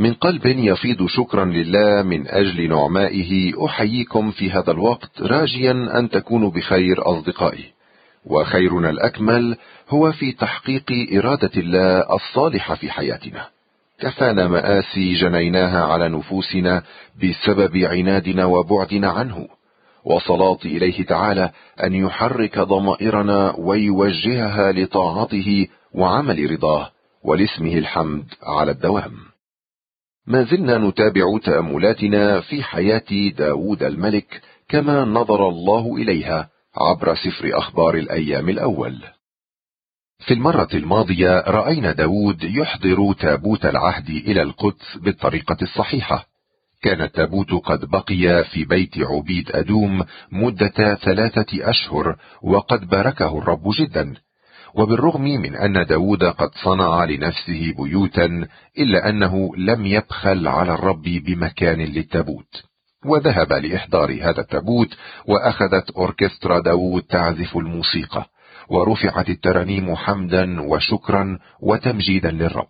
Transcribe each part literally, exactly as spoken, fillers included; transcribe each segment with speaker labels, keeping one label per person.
Speaker 1: من قلب يفيض شكرا لله من أجل نعمائه أحييكم في هذا الوقت، راجيا أن تكونوا بخير أصدقائي. وخيرنا الأكمل هو في تحقيق إرادة الله الصالحة في حياتنا. كفانا مآسي جنيناها على نفوسنا بسبب عنادنا وبعدنا عنه، وصلاتي إليه تعالى أن يحرك ضمائرنا ويوجهها لطاعته وعمل رضاه، ولاسمه الحمد على الدوام. ما زلنا نتابع تأملاتنا في حياة داود الملك كما نظر الله إليها عبر سفر أخبار الأيام الأول. في المرة الماضية رأينا داود يحضر تابوت العهد إلى القدس بالطريقة الصحيحة. كان التابوت قد بقي في بيت عبيد أدوم مدة ثلاثة أشهر، وقد باركه الرب جدا. وبالرغم من أن داود قد صنع لنفسه بيوتا، إلا أنه لم يبخل على الرب بمكان للتابوت، وذهب لإحضار هذا التابوت، وأخذت أوركسترا داود تعزف الموسيقى، ورفعت الترانيم حمدا وشكرا وتمجيدا للرب.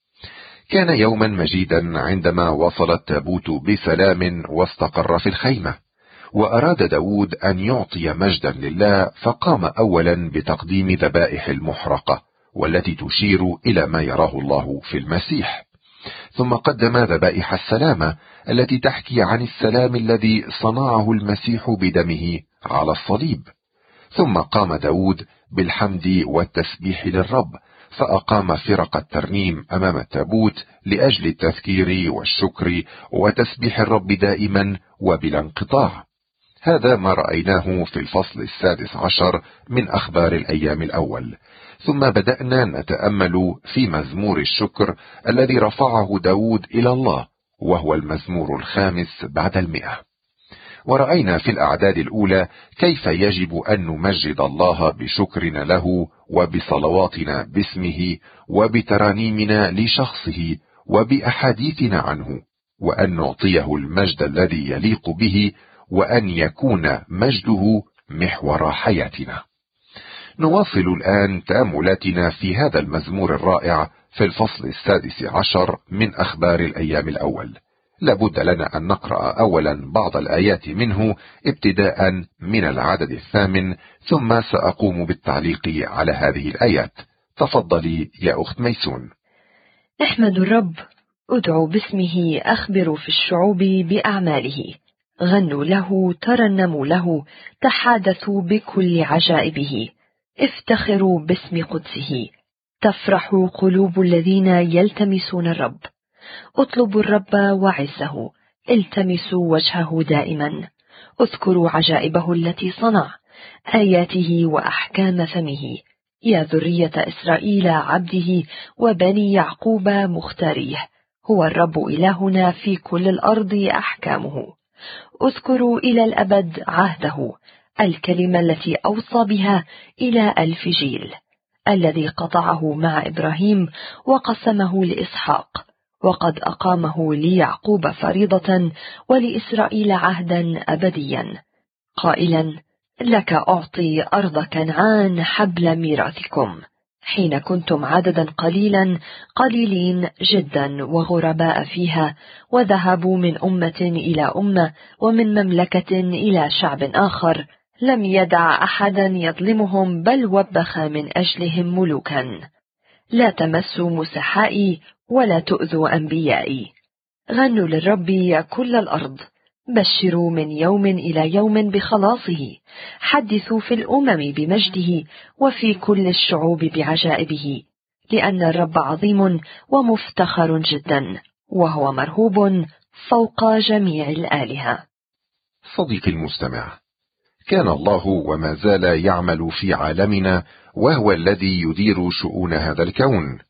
Speaker 1: كان يوما مجيدا عندما وصل التابوت بسلام واستقر في الخيمة، وأراد داود أن يعطي مجدا لله، فقام أولا بتقديم ذبائح المحرقة والتي تشير إلى ما يراه الله في المسيح، ثم قدم ذبائح السلامة التي تحكي عن السلام الذي صنعه المسيح بدمه على الصليب. ثم قام داود بالحمد والتسبيح للرب، فأقام فرق الترنيم أمام التابوت لأجل التذكير والشكر وتسبيح الرب دائما وبلا انقطاع. هذا ما رأيناه في الفصل السادس عشر من أخبار الأيام الأول. ثم بدأنا نتأمل في مزمور الشكر الذي رفعه داود إلى الله، وهو المزمور الخامس بعد المئة. ورأينا في الأعداد الأولى كيف يجب أن نمجد الله بشكرنا له، وبصلواتنا باسمه، وبترانيمنا لشخصه، وبأحاديثنا عنه، وأن نعطيه المجد الذي يليق به، وأن يكون مجده محور حياتنا. نواصل الآن تأملاتنا في هذا المزمور الرائع في الفصل السادس عشر من أخبار الأيام الأول. لابد لنا أن نقرأ أولا بعض الآيات منه ابتداء من العدد الثامن، ثم سأقوم بالتعليق على هذه الآيات. تفضلي يا أخت ميسون.
Speaker 2: احمدوا الرب، ادعوا باسمه، أخبروا في الشعوب بأعماله، غنوا له، ترنموا له، تحادثوا بكل عجائبه، افتخروا باسم قدسه، تفرح قلوب الذين يلتمسون الرب. اطلبوا الرب وعزه، التمسوا وجهه دائما، اذكروا عجائبه التي صنع، آياته وأحكام فمه، يا ذرية إسرائيل عبده وبني يعقوب مختاريه، هو الرب إلهنا في كل الأرض أحكامه. اذكروا إلى الأبد عهده، الكلمة التي أوصى بها إلى ألف جيل، الذي قطعه مع إبراهيم وقسمه لإسحاق، وقد أقامه ليعقوب فريضة ولإسرائيل عهدا أبديا، قائلا: لك أعطي أرض كنعان حبل ميراثكم، حين كنتم عددا قليلا قليلين جدا وغرباء فيها، وذهبوا من أمة إلى أمة ومن مملكة إلى شعب آخر، لم يدع أحدا يظلمهم، بل وبخ من أجلهم ملوكا. لا تمسوا مسحائي ولا تؤذوا أنبيائي. غنوا للرب يا كل الأرض، بشروا من يوم إلى يوم بخلاصه، حدثوا في الأمم بمجده، وفي كل الشعوب بعجائبه، لأن الرب عظيم ومفتخر جدا، وهو مرهوب فوق جميع الآلهة.
Speaker 1: صديقي المستمع، كان الله وما زال يعمل في عالمنا، وهو الذي يدير شؤون هذا الكون.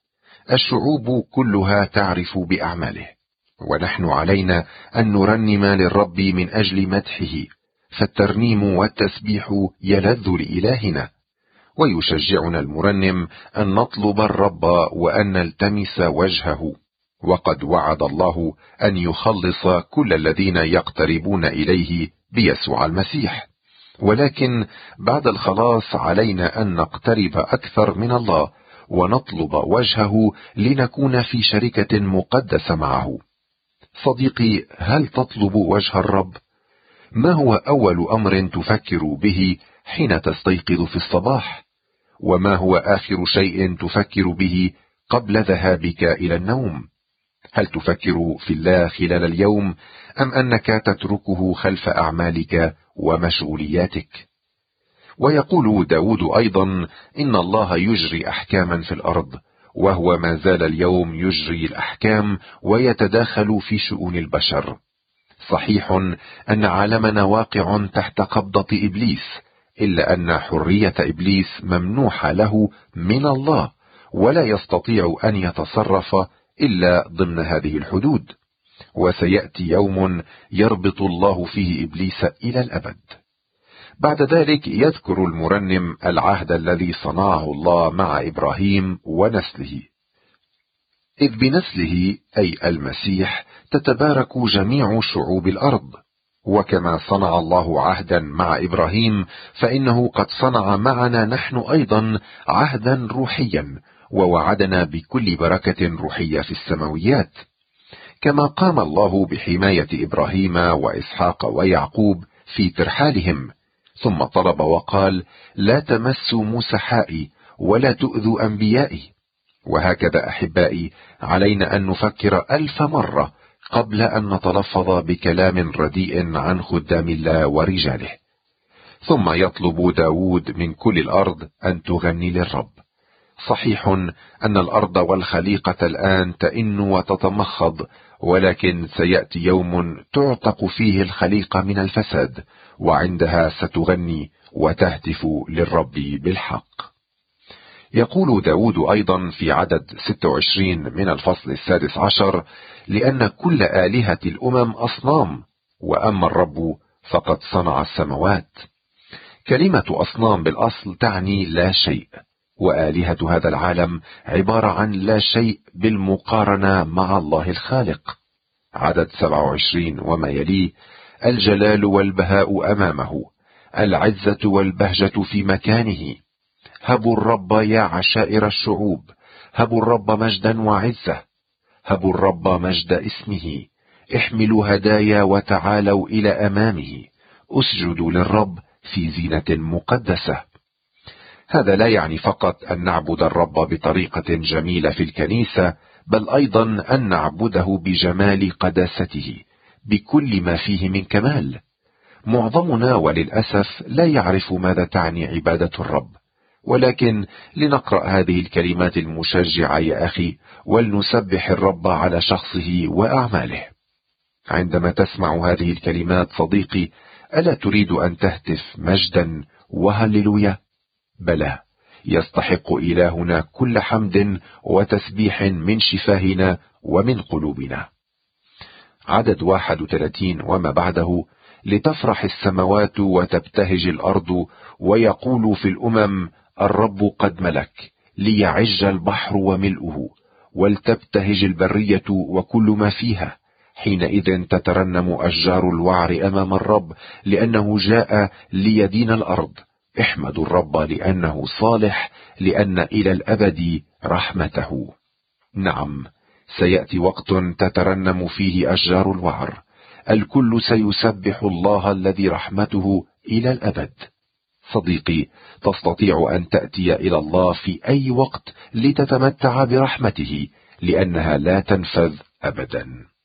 Speaker 1: الشعوب كلها تعرف بأعماله، ونحن علينا أن نرنم للرب من أجل مدحه، فالترنيم والتسبيح يلذ لإلهنا، ويشجعنا المرنم أن نطلب الرب وأن نلتمس وجهه. وقد وعد الله أن يخلص كل الذين يقتربون إليه بيسوع المسيح، ولكن بعد الخلاص علينا أن نقترب أكثر من الله ونطلب وجهه لنكون في شركة مقدسة معه، صديقي، هل تطلب وجه الرب؟ ما هو أول أمر تفكر به حين تستيقظ في الصباح؟ وما هو آخر شيء تفكر به قبل ذهابك إلى النوم؟ هل تفكر في الله خلال اليوم، أم أنك تتركه خلف أعمالك ومشغولياتك؟ ويقول داود أيضا: إن الله يجري أحكاما في الأرض، وهو ما زال اليوم يجري الأحكام ويتداخل في شؤون البشر. صحيح أن عالمنا واقع تحت قبضة إبليس، إلا أن حرية إبليس ممنوحة له من الله، ولا يستطيع أن يتصرف إلا ضمن هذه الحدود. وسيأتي يوم يربط الله فيه إبليس إلى الأبد. بعد ذلك يذكر المرنم العهد الذي صنعه الله مع إبراهيم ونسله، إذ بنسله أي المسيح تتبارك جميع شعوب الأرض. وكما صنع الله عهدا مع إبراهيم، فإنه قد صنع معنا نحن أيضا عهدا روحيا، ووعدنا بكل بركة روحية في السماويات. كما قام الله بحماية إبراهيم وإسحاق ويعقوب في ترحالهم، ثم طلب وقال: لا تمسوا مسحائي ولا تؤذوا أنبيائي. وهكذا أحبائي، علينا أن نفكر ألف مرة قبل أن نتلفظ بكلام رديء عن خدام الله ورجاله. ثم يطلب داود من كل الأرض أن تغني للرب. صحيح أن الأرض والخليقة الآن تئن وتتمخض، ولكن سيأتي يوم تعتق فيه الخليقة من الفساد، وعندها ستغني وتهتف للرب بالحق. يقول داود أيضا في عدد ستة وعشرين من الفصل السادس عشر: لأن كل آلهة الأمم أصنام، وأما الرب فقد صنع السماوات. كلمة أصنام بالأصل تعني لا شيء، وآلهة هذا العالم عبارة عن لا شيء بالمقارنة مع الله الخالق. عدد سبعة وعشرين وما يليه: الجلال والبهاء أمامه، العزة والبهجة في مكانه. هبوا الرب يا عشائر الشعوب، هبوا الرب مجدا وعزة، هبوا الرب مجد اسمه. احملوا هدايا وتعالوا إلى أمامه، اسجدوا للرب في زينة مقدسة. هذا لا يعني فقط أن نعبد الرب بطريقة جميلة في الكنيسة، بل أيضا أن نعبده بجمال قداسته بكل ما فيه من كمال. معظمنا وللأسف لا يعرف ماذا تعني عبادة الرب، ولكن لنقرأ هذه الكلمات المشجعة يا أخي، ولنسبح الرب على شخصه وأعماله. عندما تسمع هذه الكلمات صديقي، ألا تريد أن تهتف مجدا وهللويا؟ بلى، يستحق إلهنا كل حمد وتسبيح من شفاهنا ومن قلوبنا. عدد واحد وثلاثين وما بعده: لتفرح السماوات وتبتهج الأرض، ويقول في الأمم: الرب قد ملك. ليعج البحر وملؤه، ولتبتهج البرية وكل ما فيها. حينئذ تترنم أشجار الوعر أمام الرب، لأنه جاء ليدين الأرض. احمدوا الرب لأنه صالح، لأن إلى الأبد رحمته. نعم، سيأتي وقت تترنم فيه أشجار الوعر. الكل سيسبح الله الذي رحمته إلى الأبد. صديقي، تستطيع أن تأتي إلى الله في أي وقت لتتمتع برحمته، لأنها لا تنفذ أبدا.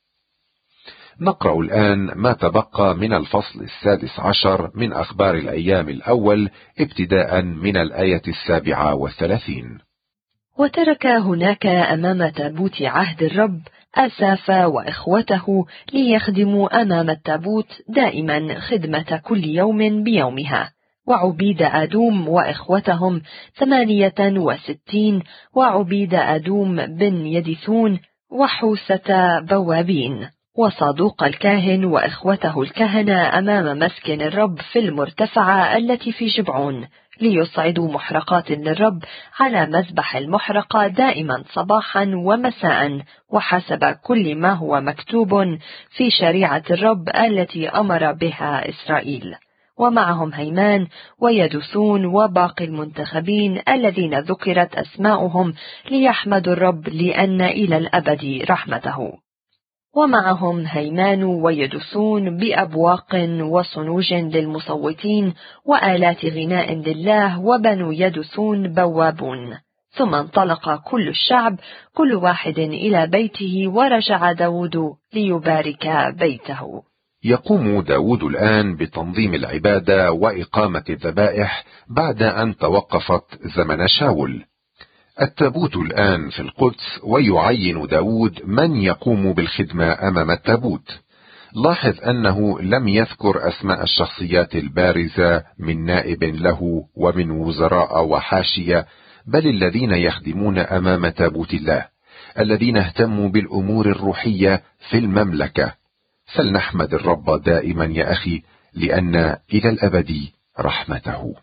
Speaker 1: نقرأ الآن ما تبقى من الفصل السادس عشر من أخبار الأيام الأول، ابتداء من الآية السابعة والثلاثين.
Speaker 2: وترك هناك أمام تابوت عهد الرب آساف وإخوته ليخدموا أمام التابوت دائما خدمة كل يوم بيومها. وعبيد أدوم وإخوتهم ثمانية وستين، وعبيد أدوم بن يدثون، وحوسة بوابين، وصادوق الكاهن وإخوته الكهنة أمام مسكن الرب في المرتفعة التي في جبعون، ليصعدوا محرقات للرب على مذبح المحرقة دائما صباحا ومساء، وحسب كل ما هو مكتوب في شريعة الرب التي أمر بها إسرائيل. ومعهم هيمان ويدثون وباقي المنتخبين الذين ذكرت أسماؤهم، ليحمدوا الرب لأن إلى الأبد رحمته. ومعهم هيمان ويدثون بأبواق وصنوج للمصوتين وآلات غناء لله، وبنو يدثون بوابون. ثم انطلق كل الشعب كل واحد إلى بيته، ورجع داود ليبارك بيته.
Speaker 1: يقوم داود الآن بتنظيم العبادة وإقامة الذبائح بعد أن توقفت زمن شاول. التابوت الآن في القدس، ويعين داود من يقوم بالخدمة أمام التابوت. لاحظ أنه لم يذكر أسماء الشخصيات البارزة من نائب له ومن وزراء وحاشية، بل الذين يخدمون أمام تابوت الله، الذين اهتموا بالأمور الروحية في المملكة. فلنحمد الرب دائما يا أخي، لأن إلى الأبد رحمته.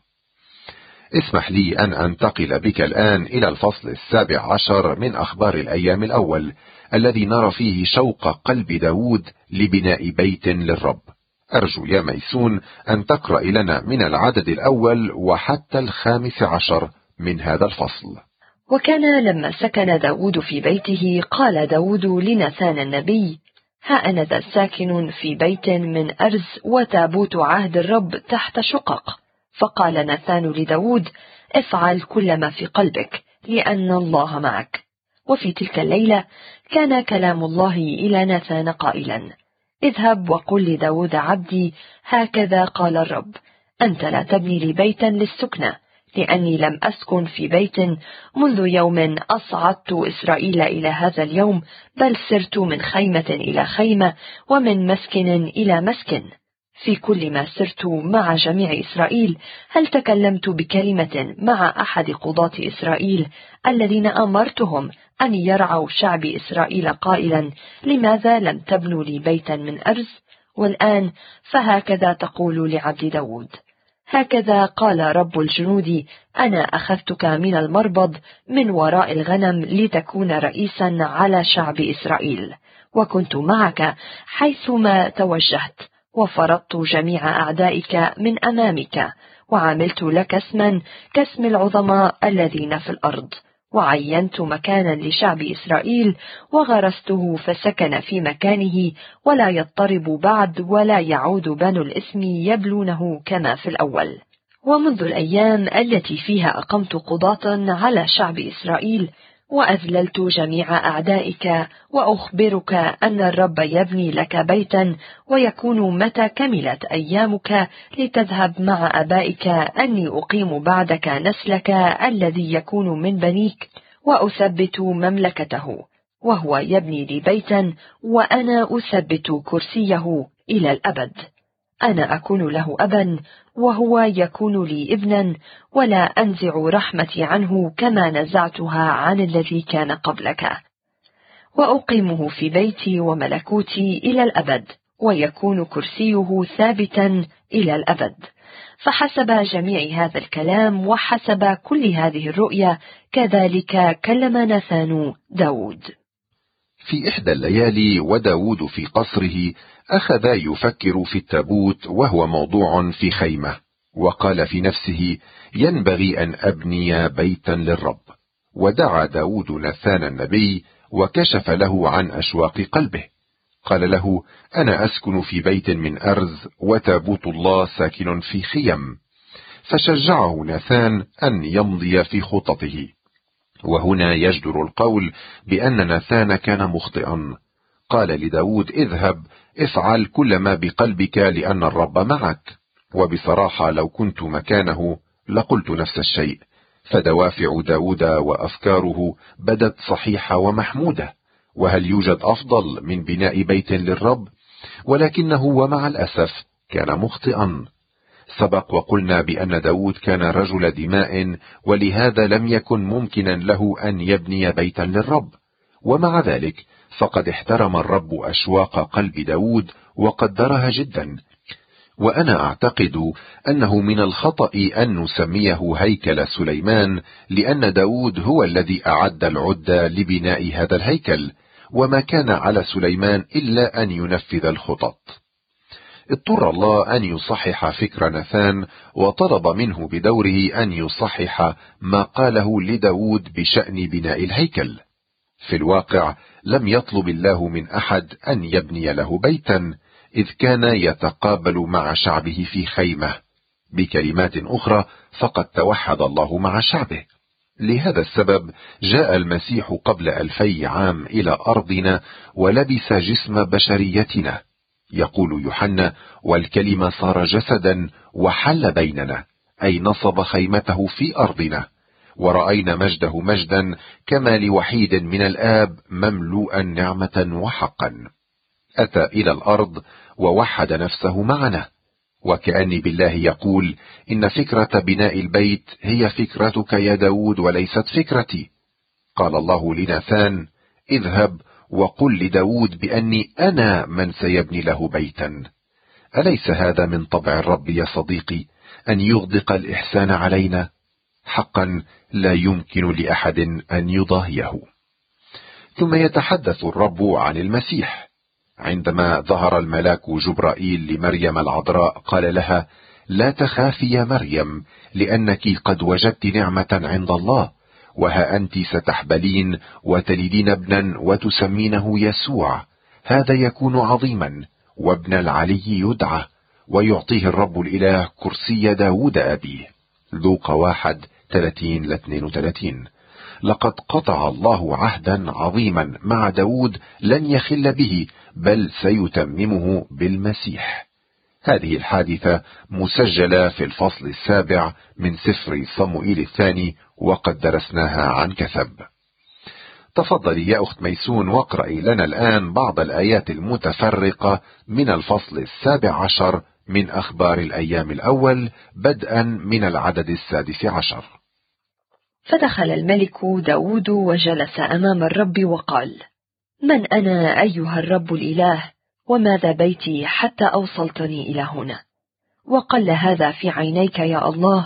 Speaker 1: اسمح لي أن أنتقل بك الآن إلى الفصل السابع عشر من أخبار الأيام الأول، الذي نرى فيه شوق قلب داود لبناء بيت للرب. أرجو يا ميسون أن تقرأ لنا من العدد الأول وحتى الخامس عشر من هذا الفصل.
Speaker 2: وكان لما سكن داود في بيته، قال داود لناثان النبي: ها أنا ذا ساكن في بيت من أرز، وتابوت عهد الرب تحت شقق. فقال ناثان لداود: افعل كل ما في قلبك، لأن الله معك. وفي تلك الليلة كان كلام الله إلى ناثان قائلا: اذهب وقل لداود عبدي: هكذا قال الرب، أنت لا تبني لي بيتا للسكنة، لأني لم أسكن في بيت منذ يوم أصعدت إسرائيل إلى هذا اليوم، بل سرت من خيمة إلى خيمة ومن مسكن إلى مسكن. في كل ما سرت مع جميع إسرائيل، هل تكلمت بكلمة مع أحد قضاة إسرائيل الذين أمرتهم أن يرعوا شعب إسرائيل قائلا: لماذا لم تبنوا لي بيتا من أرز؟ والآن فهكذا تقول لعبد داود: هكذا قال رب الجنود: أنا أخذتك من المربض من وراء الغنم لتكون رئيسا على شعب إسرائيل، وكنت معك حيثما توجهت، وفرضت جميع أعدائك من أمامك، وعملت لك اسما كاسم العظماء الذين في الأرض، وعينت مكانا لشعب إسرائيل وغرسته فسكن في مكانه، ولا يضطرب بعد ولا يعود بنو الإثم يبلونه كما في الأول. ومنذ الأيام التي فيها أقمت قضاة على شعب إسرائيل، وأذللت جميع أعدائك، وأخبرك أن الرب يبني لك بيتا، ويكون متى كملت أيامك لتذهب مع أبائك أني أقيم بعدك نسلك الذي يكون من بنيك، وأثبت مملكته، وهو يبني لي بيتا، وأنا أثبت كرسيه إلى الأبد. أنا أكون له أبا، وهو يكون لي ابنا، ولا أنزع رحمتي عنه كما نزعتها عن الذي كان قبلك، وأقيمه في بيتي وملكوتي إلى الأبد، ويكون كرسيه ثابتا إلى الأبد. فحسب جميع هذا الكلام وحسب كل هذه الرؤيا، كذلك كلم ناثان داود.
Speaker 1: في إحدى الليالي وداود في قصره أخذ يفكر في التابوت وهو موضوع في خيمة، وقال في نفسه: ينبغي أن أبني بيتا للرب. ودعا داود ناثان النبي وكشف له عن أشواق قلبه. قال له: أنا أسكن في بيت من أرز، وتابوت الله ساكن في خيم. فشجعه ناثان أن يمضي في خططه. وهنا يجدر القول بأن ناثان كان مخطئا. قال لداود: اذهب افعل كل ما بقلبك، لأن الرب معك. وبصراحة لو كنت مكانه لقلت نفس الشيء، فدوافع داود وأفكاره بدت صحيحة ومحمودة، وهل يوجد أفضل من بناء بيت للرب؟ ولكنه ومع الأسف كان مخطئا. سبق وقلنا بأن داود كان رجل دماء، ولهذا لم يكن ممكنا له أن يبني بيتا للرب. ومع ذلك فقد احترم الرب أشواق قلب داود وقدرها جدا. وأنا أعتقد أنه من الخطأ أن نسميه هيكل سليمان، لأن داود هو الذي أعد العدة لبناء هذا الهيكل، وما كان على سليمان إلا أن ينفذ الخطط. اضطر الله أن يصحح فكر ناثان، وطلب منه بدوره أن يصحح ما قاله لداود بشأن بناء الهيكل. في الواقع لم يطلب الله من أحد أن يبني له بيتا، إذ كان يتقابل مع شعبه في خيمة. بكلمات أخرى، فقد توحد الله مع شعبه. لهذا السبب جاء المسيح قبل ألفي عام إلى أرضنا ولبس جسم بشريتنا. يقول يوحنا: والكلمة صار جسدا وحل بيننا، أي نصب خيمته في أرضنا، ورأينا مجده مجدا كما لوحيد من الآب مملوءا نعمة وحقا. أتى إلى الأرض ووحد نفسه معنا، وكأني بالله يقول: إن فكرة بناء البيت هي فكرتك يا داود وليست فكرتي. قال الله لناثان: اذهب وقل لداود بأني أنا من سيبني له بيتا. أليس هذا من طبع الرب يا صديقي، أن يغدق الإحسان علينا؟ حقا لا يمكن لأحد أن يضاهيه. ثم يتحدث الرب عن المسيح. عندما ظهر الملاك جبرائيل لمريم العذراء قال لها: لا تخافي يا مريم، لأنك قد وجدت نعمة عند الله، وها أنت ستحبلين وتلدين ابنا وتسمينه يسوع. هذا يكون عظيما، وابن العلي يدعى، ويعطيه الرب الإله كرسي داود أبيه. لوقا واحد ثلاثين لاثنين وثلاثين. لقد قطع الله عهدا عظيما مع داود لن يخل به، بل سيتممه بالمسيح. هذه الحادثة مسجلة في الفصل السابع من سفر صموئيل الثاني، وقد درسناها عن كثب. تفضلي يا أخت ميسون واقرأي لنا الآن بعض الآيات المتفرقة من الفصل السابع عشر من أخبار الأيام الأول، بدءا من العدد السادس عشر.
Speaker 2: فدخل الملك داود وجلس أمام الرب وقال: من أنا أيها الرب الإله، وماذا بيتي حتى أوصلتني إلى هنا؟ وقل هذا في عينيك يا الله،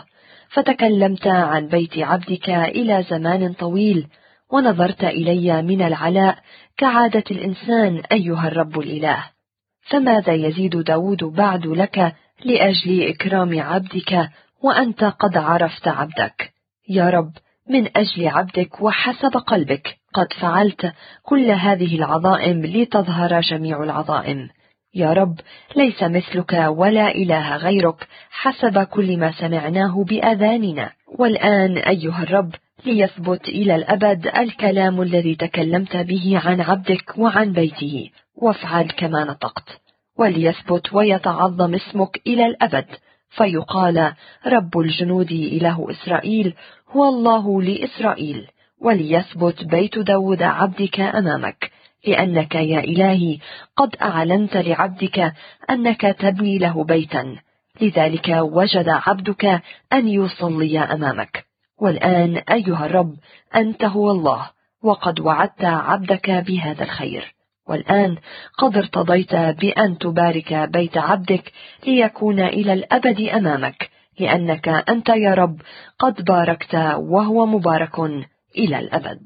Speaker 2: فتكلمت عن بيت عبدك إلى زمان طويل، ونظرت إلي من العلاء كعادة الإنسان أيها الرب الإله. فماذا يزيد داود بعد لك لأجل إكرام عبدك، وأنت قد عرفت عبدك؟ يا رب، من أجل عبدك وحسب قلبك قد فعلت كل هذه العظائم لتظهر جميع العظائم. يا رب، ليس مثلك ولا إله غيرك حسب كل ما سمعناه بآذاننا. والآن أيها الرب، ليثبت إلى الأبد الكلام الذي تكلمت به عن عبدك وعن بيته، وافعل كما نطقت. وليثبت ويتعظم اسمك إلى الأبد، فيقال: رب الجنود إله إسرائيل هو الله لإسرائيل. وليثبت بيت داود عبدك أمامك، لأنك يا إلهي قد أعلنت لعبدك أنك تبني له بيتا، لذلك وجد عبدك أن يصلي أمامك. والآن أيها الرب، أنت هو الله، وقد وعدت عبدك بهذا الخير. والآن قد ارتضيت بأن تبارك بيت عبدك ليكون إلى الأبد أمامك، لأنك أنت يا رب قد باركت، وهو مبارك إلى الأبد.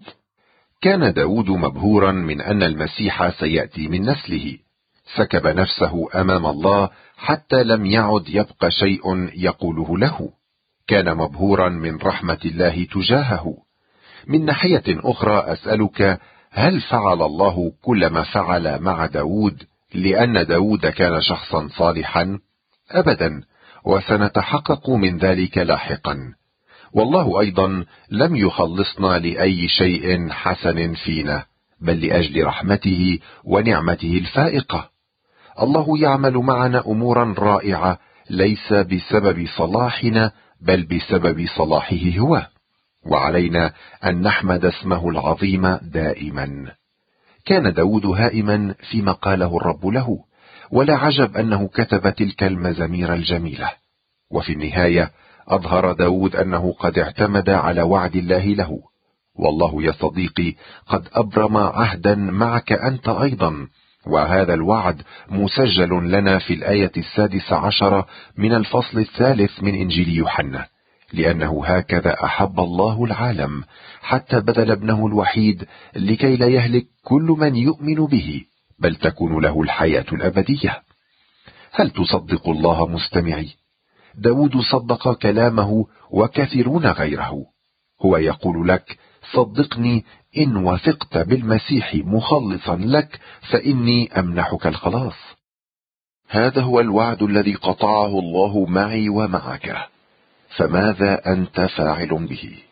Speaker 1: كان داود مبهورا من أن المسيح سيأتي من نسله، سكب نفسه أمام الله حتى لم يعد يبقى شيء يقوله له. كان مبهورا من رحمة الله تجاهه. من ناحية أخرى أسألك، هل فعل الله كل ما فعل مع داود لأن داود كان شخصا صالحا؟ أبدا، وسنتحقق من ذلك لاحقا. والله أيضا لم يخلصنا لأي شيء حسن فينا، بل لأجل رحمته ونعمته الفائقة. الله يعمل معنا أمورا رائعة، ليس بسبب صلاحنا بل بسبب صلاحه هو، وعلينا أن نحمد اسمه العظيم دائما. كان داود هائما فيما قاله الرب له، ولا عجب أنه كتب تلك المزامير الجميلة. وفي النهاية أظهر داود أنه قد اعتمد على وعد الله له. والله يا صديقي قد أبرم عهدا معك أنت أيضا، وهذا الوعد مسجل لنا في الآية السادسة عشر من الفصل الثالث من إنجيل يوحنا: لأنه هكذا أحب الله العالم حتى بذل ابنه الوحيد، لكي لا يهلك كل من يؤمن به، بل تكون له الحياة الأبدية. هل تصدق الله مستمعي؟ داود صدق كلامه وكثيرون غيره. هو يقول لك: صدقني إن وثقت بالمسيح مخلصا لك فإني أمنحك الخلاص. هذا هو الوعد الذي قطعه الله معي ومعك، فماذا أنت فاعل به؟